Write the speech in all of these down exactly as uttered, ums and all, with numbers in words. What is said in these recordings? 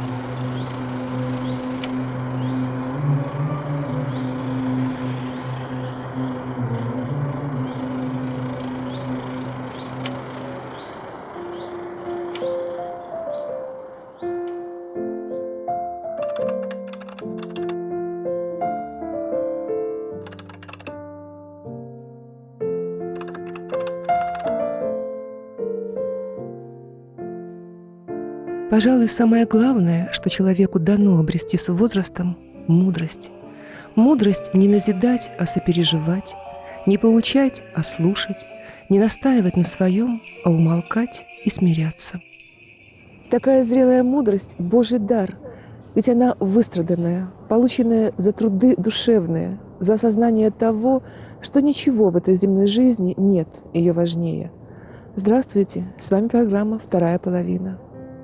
Пожалуй, самое главное, что человеку дано обрести с возрастом – мудрость. Мудрость не назидать, а сопереживать, не поучать, а слушать, не настаивать на своем, а умолкать и смиряться. Такая зрелая мудрость – Божий дар, ведь она выстраданная, полученная за труды душевные, за осознание того, что ничего в этой земной жизни нет ее важнее. Здравствуйте, с вами программа «Вторая половина».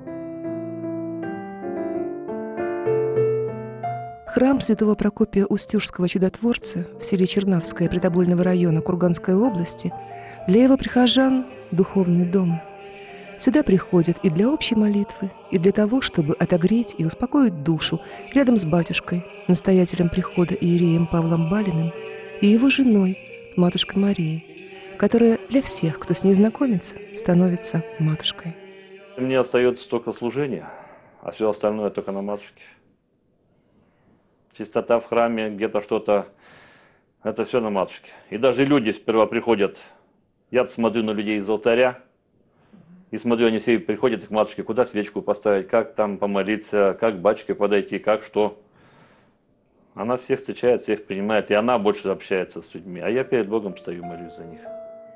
Храм святого Прокопия Устюжского чудотворца в селе Чернавское Притобольного района Курганской области для его прихожан – духовный дом. Сюда приходят и для общей молитвы, и для того, чтобы отогреть и успокоить душу рядом с батюшкой, настоятелем прихода иереем Павлом Балиным, и его женой, матушкой Марией, которая для всех, кто с ней знакомится, становится матушкой. Мне остается только служение, а все остальное только на матушке. Чистота в храме, где-то что-то, это все на матушке. И даже люди сперва приходят, я смотрю на людей из алтаря, и смотрю, они все приходят к матушке, куда свечку поставить, как там помолиться, как к батюшке подойти, как что. Она всех встречает, всех принимает, и она больше общается с людьми. А я перед Богом стою, молюсь за них.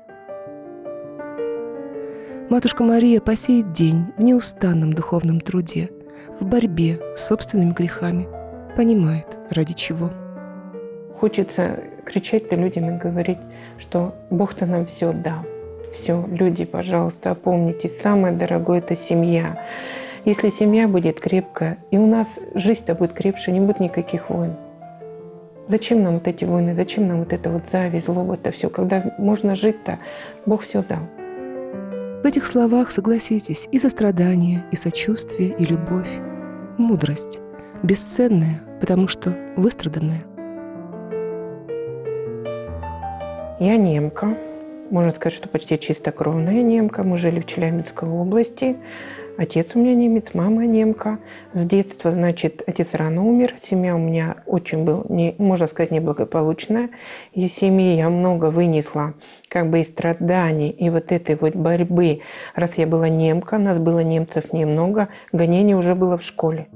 Матушка Мария по сей день в неустанном духовном труде, в борьбе с собственными грехами, понимает, ради чего. Хочется кричать-то людям и говорить, что Бог-то нам все дал. Все, люди, пожалуйста, опомнитесь, самое дорогое – это семья. Если семья будет крепкая, и у нас жизнь-то будет крепче, не будет никаких войн. Зачем нам вот эти войны, зачем нам вот это вот зависть, злоба-то все, когда можно жить-то, Бог все дал. В этих словах, согласитесь, и сострадание, и сочувствие, и любовь, мудрость, бесценная, потому что выстраданная. Я немка. Можно сказать, что почти чистокровная немка. Мы жили в Челябинской области. Отец у меня немец, мама немка. С детства, значит, отец рано умер. Семья у меня очень была, не, можно сказать, неблагополучная. Из семьи я много вынесла как бы и страданий, и вот этой вот борьбы. Раз я была немка, нас было немцев немного, гонение уже было в школе.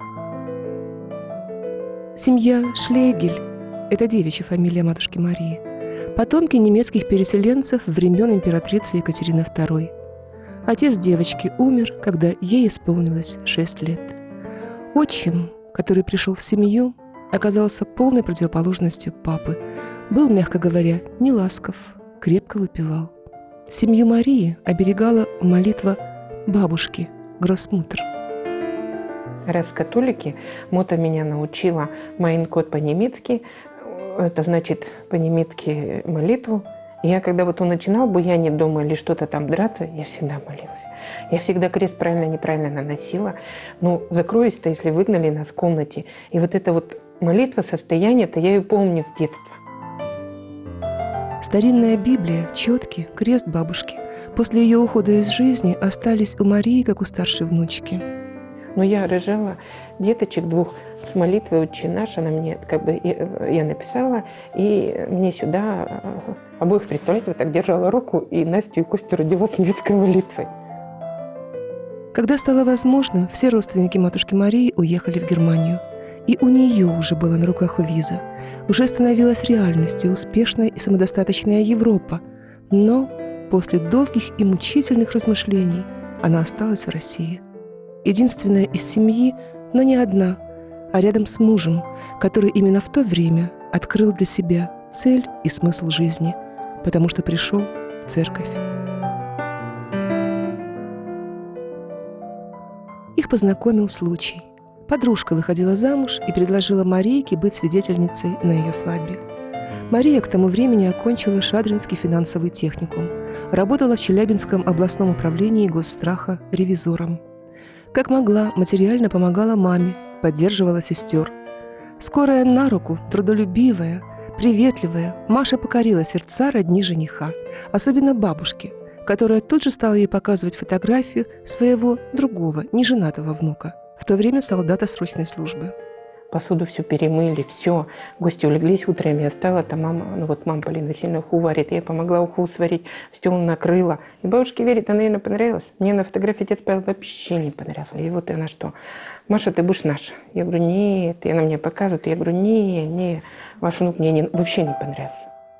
Семья Шлегель – это девичья фамилия матушки Марии. Потомки немецких переселенцев времен императрицы Екатерины второй. Отец девочки умер, когда ей исполнилось шесть лет. Отчим, который пришел в семью, оказался полной противоположностью папы. Был, мягко говоря, не ласков, крепко выпивал. Семью Марии оберегала молитва бабушки, гроссмутр. Раз католики, Мота меня научила майнкод по-немецки, это значит по-немецки молитву. И я когда вот он начинал буянить дома или что-то там драться, я всегда молилась. Я всегда крест правильно-неправильно наносила. Ну, закроюсь-то, если выгнали нас в комнате. И вот эта вот молитва, состояние-то я ее помню с детства. Старинная Библия, четки, крест бабушки после ее ухода из жизни остались у Марии, как у старшей внучки. Но я рожала деточек двух с молитвой «Отче наш», она мне как бы, я написала, и мне сюда обоих, представляете, вот так держала руку, и Настю и Костю родила с немецкой молитвой. Когда стало возможным, все родственники матушки Марии уехали в Германию. И у нее уже была на руках виза. Уже становилась реальностью успешная и самодостаточная Европа. Но после долгих и мучительных размышлений она осталась в России. Единственная из семьи, но не одна, а рядом с мужем, который именно в то время открыл для себя цель и смысл жизни, потому что пришел в церковь. Их познакомил случай. Подружка выходила замуж и предложила Марийке быть свидетельницей на ее свадьбе. Мария к тому времени окончила Шадринский финансовый техникум, работала в Челябинском областном управлении госстраха ревизором. Как могла, материально помогала маме, поддерживала сестер. Скорая на руку, трудолюбивая, приветливая, Маша покорила сердца родни жениха, особенно бабушки, которая тут же стала ей показывать фотографию своего другого, неженатого внука, в то время солдата срочной службы. Посуду все перемыли, все. Гости улеглись, утром я встала, там мама, ну вот мама Полина сильно уху варит, я помогла уху сварить, стол накрыла. И бабушке верит, она ей понравилась. Мне на фотографии дед Павел вообще не понравился. И вот она что: Маша, ты будешь наша. Я говорю, нет. И она мне показывает, я говорю, не, не, ваш внук мне не, вообще не понравился.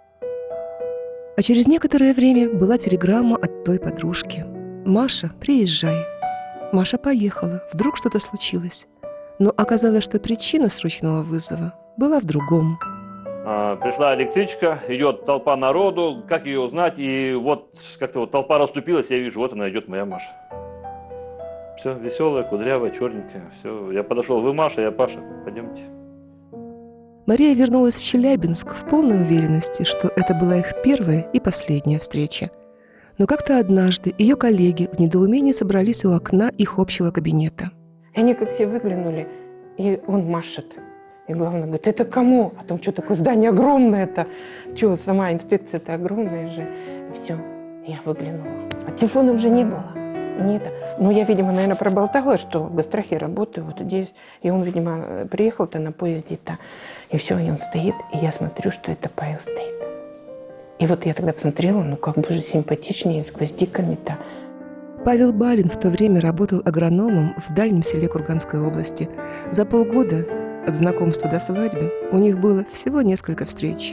А через некоторое время была телеграмма от той подружки. «Маша, приезжай». Маша поехала, вдруг что-то случилось. Но оказалось, что причина срочного вызова была в другом. А, пришла электричка, идет толпа народу, как ее узнать? И вот как-то вот толпа расступилась, я вижу, вот она идет, моя Маша. Все, веселая, кудрявая, черненькая. Все, я подошел, вы Маша, я Паша, пойдемте. Мария вернулась в Челябинск в полной уверенности, что это была их первая и последняя встреча. Но как-то однажды ее коллеги в недоумении собрались у окна их общего кабинета. И они как все выглянули, и он машет. И главное, говорит, это кому? А там что такое здание огромное-то? Что, сама инспекция-то огромная же. И все, я выглянула. А телефона уже не было. Не это. Но я, видимо, наверное, проболтала, что в Гострахе работаю вот здесь. И он, видимо, приехал-то на поезде-то. И все, и он стоит, и я смотрю, что это Павел стоит. И вот я тогда посмотрела, ну как бы же симпатичнее, с гвоздиками-то. Павел Балин в то время работал агрономом в дальнем селе Курганской области. За полгода от знакомства до свадьбы у них было всего несколько встреч.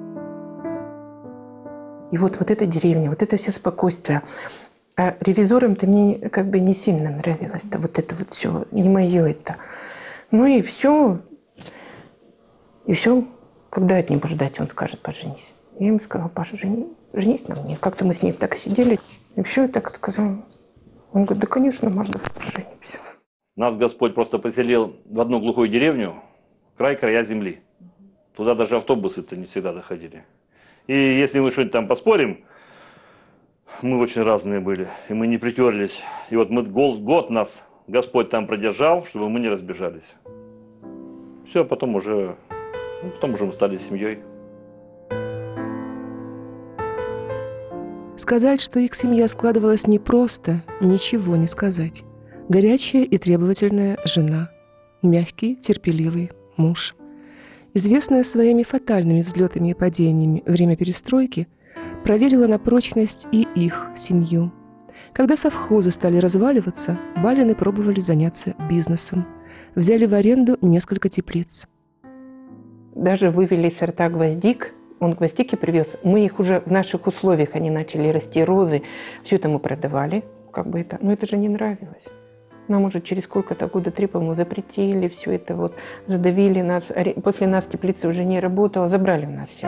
И вот, вот эта деревня, вот это все спокойствие. А ревизорам-то мне как бы не сильно нравилось-то, вот это вот все, не мое это. Ну и все. И все, когда от него ждать, он скажет, поженись. Я ему сказала, Паша, жени, женись на мне. Как-то мы с ней так сидели, и все, и так сказал. Он говорит, да, конечно, можно, поженимся. Нас Господь просто поселил в одну глухую деревню, край края земли. Туда даже автобусы-то не всегда доходили. И если мы что-нибудь там поспорим, мы очень разные были, и мы не притерлись. И вот мы год нас Господь там продержал, чтобы мы не разбежались. Все, а потом уже, ну, потом уже мы стали семьей. Сказать, что их семья складывалась непросто, ничего не сказать. Горячая и требовательная жена, мягкий, терпеливый муж. Известная своими фатальными взлетами и падениями время перестройки, проверила на прочность и их семью. Когда совхозы стали разваливаться, Балины пробовали заняться бизнесом. Взяли в аренду несколько теплиц. Даже вывели сорта гвоздик. Он гвоздики привез. Мы их уже в наших условиях, они начали расти, розы. Все это мы продавали. Как бы это, но это же не нравилось. Нам уже через сколько-то, года три, по-моему, запретили все это, вот, задавили нас. После нас теплица уже не работала, забрали у нас все.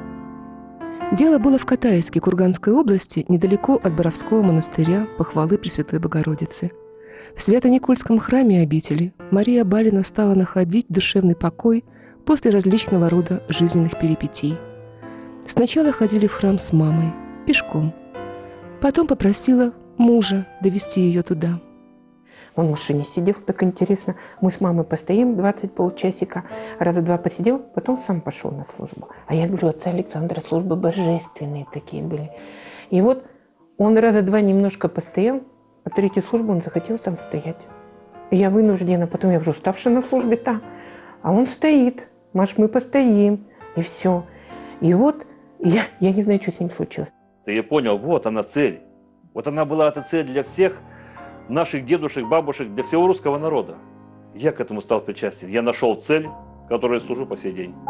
Дело было в Катайске Курганской области, недалеко от Боровского монастыря Похвалы Пресвятой Богородицы. В Свято-Никольском храме обители Мария Балина стала находить душевный покой после различного рода жизненных перипетий. Сначала ходили в храм с мамой, пешком. Потом попросила мужа довести ее туда. Он в машине сидел, так интересно. Мы с мамой постоим двадцать полчасика, раза два посидел, потом сам пошел на службу. А я говорю, отца Александра, службы божественные такие были. И вот он раза два немножко постоял, а третью службу он захотел сам стоять. И я вынуждена, потом я уже уставшая на службе-то, а он стоит. Маш, мы постоим, и все. И вот я, я не знаю, что с ним случилось. Я понял, вот она цель. Вот она была эта цель для всех наших дедушек, бабушек, для всего русского народа. Я к этому стал причастен. Я нашел цель, которой служу по сей день.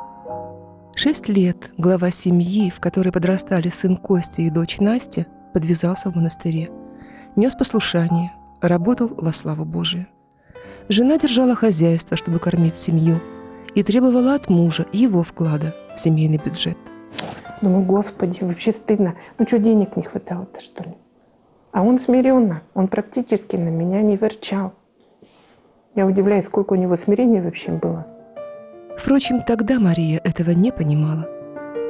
Шесть лет глава семьи, в которой подрастали сын Костя и дочь Настя, подвязался в монастыре. Нес послушание, работал во славу Божию. Жена держала хозяйство, чтобы кормить семью, и требовала от мужа его вклада в семейный бюджет. Думаю, Господи, вообще стыдно. Ну что, денег не хватало-то, что ли? А он смиренно, он практически на меня не ворчал. Я удивляюсь, сколько у него смирения вообще было. Впрочем, тогда Мария этого не понимала.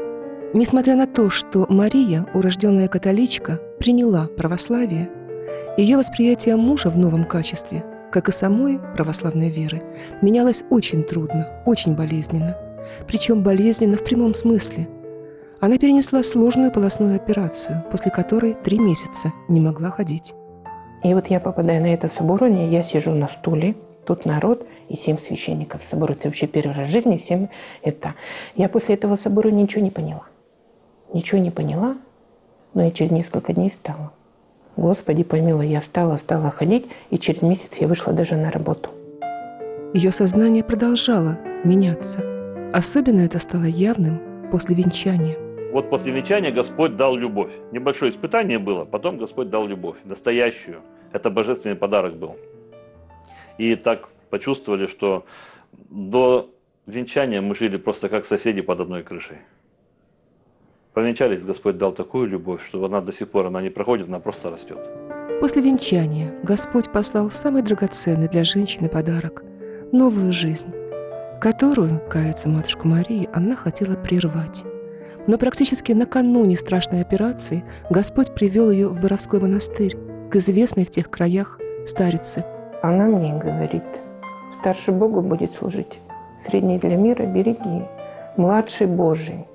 Несмотря на то, что Мария, урожденная католичка, приняла православие, Ее восприятие мужа в новом качестве, как и самой православной веры, менялось очень трудно, очень болезненно. Причем болезненно в прямом смысле. Она перенесла сложную полостную операцию, после которой три месяца не могла ходить. И вот я попадаю на это соборование, я сижу на стуле, тут народ и семь священников соборуются. Вообще первый раз в жизни семь это. Я после этого собора ничего не поняла. Ничего не поняла, но я через несколько дней встала. Господи помилуй, я встала, стала ходить, и через месяц я вышла даже на работу. Ее сознание продолжало меняться. Особенно это стало явным после венчания. Вот после венчания Господь дал любовь. Небольшое испытание было, потом Господь дал любовь, настоящую. Это божественный подарок был. И так почувствовали, что до венчания мы жили просто как соседи под одной крышей. Повенчались, Господь дал такую любовь, что она до сих пор она не проходит, она просто растет. После венчания Господь послал самый драгоценный для женщины подарок – новую жизнь, которую, кается матушка Мария, она хотела прервать. Но практически накануне страшной операции Господь привел ее в Боровской монастырь, к известной в тех краях старице. Она мне говорит: старший Богу будет служить, средний для мира береги, младший Божий.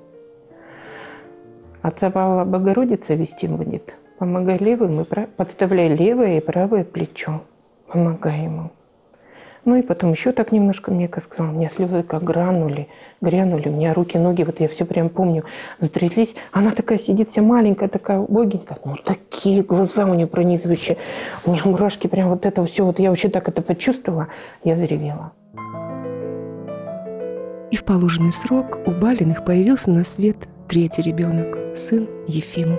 Отца Павла Богородица вести будет. Помогай левым и прав... подставляй левое и правое плечо. Помогай ему. Ну и потом еще так немножко мне сказала, у меня слезы как гранули, грянули, у меня руки, ноги, вот я все прям помню, затряслись. Она такая сидит вся маленькая, такая убогенькая, ну такие глаза у нее пронизывающие. У меня мурашки прям вот это все, вот я вообще так это почувствовала, я заревела. И в положенный срок у Балиных появился на свет третий ребенок, сын Ефим.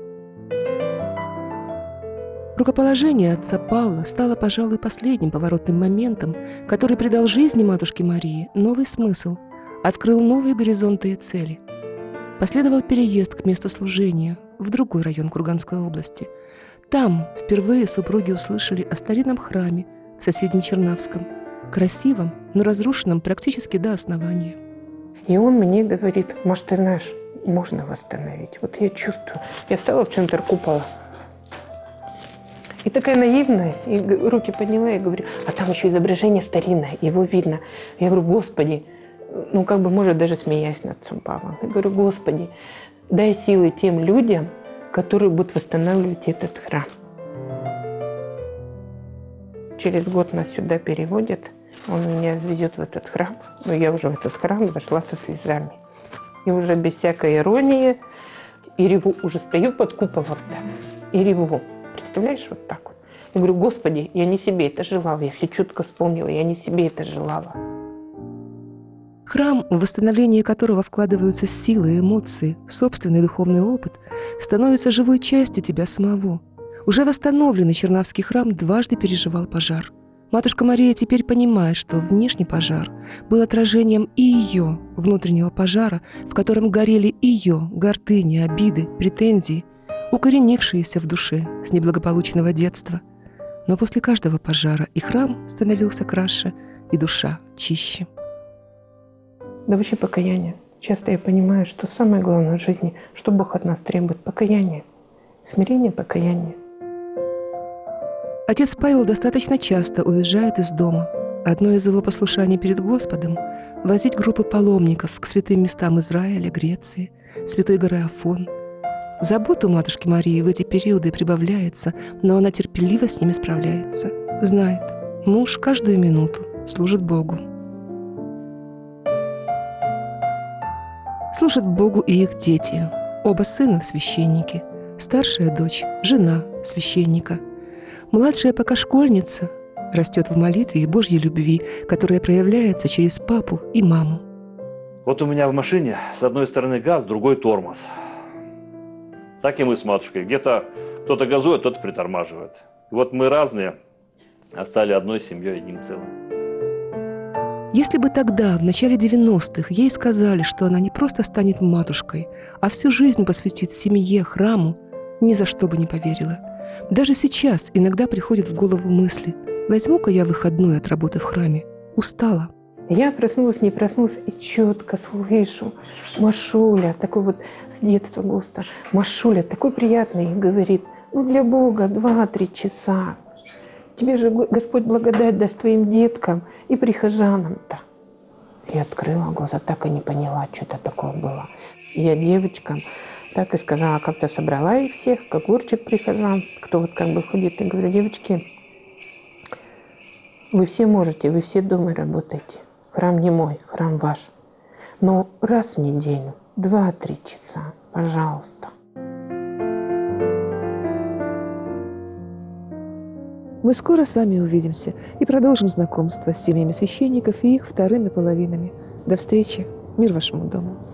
Рукоположение отца Павла стало, пожалуй, последним поворотным моментом, который придал жизни матушке Марии новый смысл, открыл новые горизонты и цели. Последовал переезд к месту служения в другой район Курганской области. Там впервые супруги услышали о старинном храме в соседнем Чернавском, красивом, но разрушенном практически до основания. И он мне говорит: Маш, ты знаешь, можно восстановить. Вот я чувствую. Я встала в центр купола. И такая наивная, и руки подняла, и говорю, а там еще изображение старинное, его видно. Я говорю: Господи, ну как бы, может, даже смеясь над отцом Павлом. Я говорю: Господи, дай силы тем людям, которые будут восстанавливать этот храм. Через год нас сюда переводят, он меня везет в этот храм, но я уже в этот храм вошла со слезами. И уже без всякой иронии, и реву, уже стою под куполом, да, и реву. Представляешь, вот так вот. Я говорю: Господи, я не себе это желала, я все четко вспомнила, я не себе это желала. Храм, в восстановление которого вкладываются силы, эмоции, собственный духовный опыт, становится живой частью тебя самого. Уже восстановленный Чернавский храм дважды переживал пожар. Матушка Мария теперь понимает, что внешний пожар был отражением и ее внутреннего пожара, в котором горели ее гордыни, обиды, претензии, укоренившиеся в душе с неблагополучного детства. Но после каждого пожара и храм становился краше, и душа чище. Да вообще покаяние. Часто я понимаю, что самое главное в жизни, что Бог от нас требует – покаяние. Смирение, покаяние. Отец Павел достаточно часто уезжает из дома. Одно из его послушаний перед Господом – возить группы паломников к святым местам Израиля, Греции, Святой горы Афон. Забота у матушки Марии в эти периоды прибавляется, но она терпеливо с ними справляется. Знает, муж каждую минуту служит Богу. Служат Богу и их дети. Оба сына – священники. Старшая дочь – жена священника. Младшая пока школьница растет в молитве и Божьей любви, которая проявляется через папу и маму. Вот у меня в машине с одной стороны газ, с другой тормоз. Так и мы с матушкой. Где-то кто-то газует, кто-то притормаживает. Вот мы разные, а стали одной семьей, одним целым. Если бы тогда, в начале девяностых, ей сказали, что она не просто станет матушкой, а всю жизнь посвятит семье, храму, ни за что бы не поверила. Даже сейчас иногда приходят в голову мысли: возьму-ка я выходной от работы в храме. Устала. Я проснулась, не проснулась, и четко слышу: Машуля, такой вот с детства ГОСТа, Машуля, такой приятный, говорит: Ну, для Бога два-три часа. Тебе же Господь благодать даст твоим деткам и прихожанам-то. Я открыла глаза, так и не поняла, что-то такое было. Я девочкам так и сказала, как-то собрала их всех, как огурчик прихожан, кто вот как бы ходит, и говорю, девочки, вы все можете, вы все дома работаете. Храм не мой, храм ваш. Но раз в неделю, два-три часа, пожалуйста. Мы скоро с вами увидимся и продолжим знакомство с семьями священников и их вторыми половинами. До встречи. Мир вашему дому.